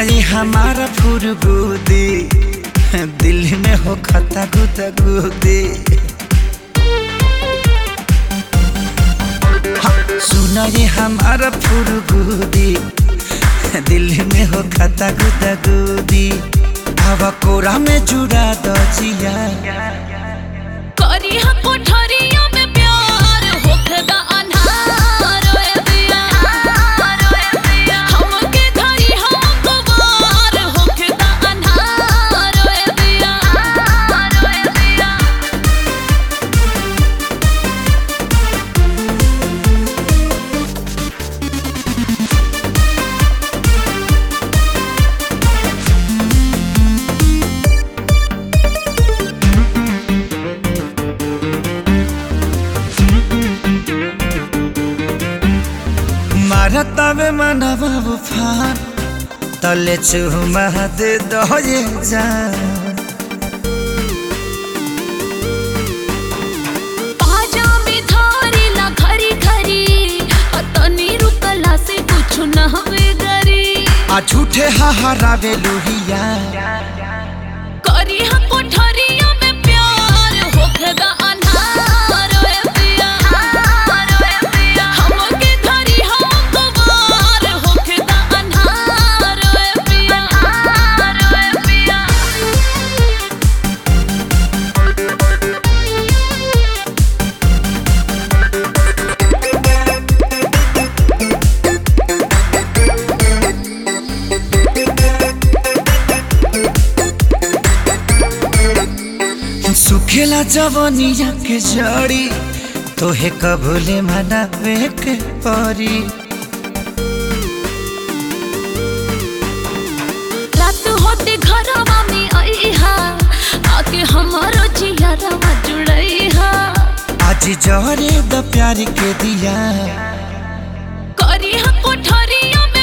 ये हमारा फुरगुदी दिल में हो खता गुदा गुदी। सुना ये हमारा फुरगुदी दिल में हो खता गुदा गुदी। हवा कोरा में जुड़ा दो जिया करी हम कोठरिया में प्यार होखदा अन्हार ओए दिया हमके धरी हम कुवार होखदा अन्हार ओए दिया। मारतावे मनवा उफान तले चुमा दे दो ये जान। पाजा में धारी ला घरी घरी अतनी रुकला से कुछ न हवे गरी। आ झूठे हाहारावे लोहिया करी हम कोठरिया में प्यार होखदा अन्हार ओए दिया हमके धरी हम कुवार होखदा अन्हार ओए दिया। सुखेला जवनिया के जड़ी तोहे कबूले मनावे के परी। रात होते घरवा में आईहा आके हमारो जियरवा जुड़ईहा। आज जहरे द प्यार के दिया करी हम कोठरिया